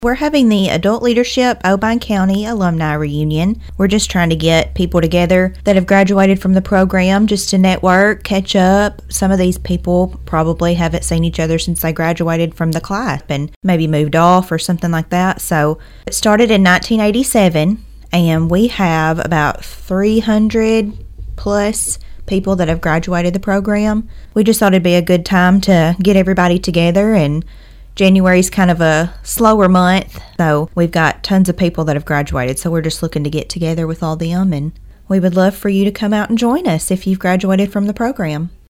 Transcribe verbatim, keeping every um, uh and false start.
We're having the Adult Leadership Obion County Alumni Reunion. We're just trying to get people together that have graduated from the program just to network, catch up. Some of these people probably haven't seen each other since they graduated from the class and maybe moved off or something like that. So it started in nineteen eighty-seven, and we have about three hundred plus people that have graduated the program. We just thought it'd be a good time to get everybody together, and January's kind of a slower month, so we've got tons of people that have graduated, so we're just looking to get together with all them, and we would love for you to come out and join us if you've graduated from the program.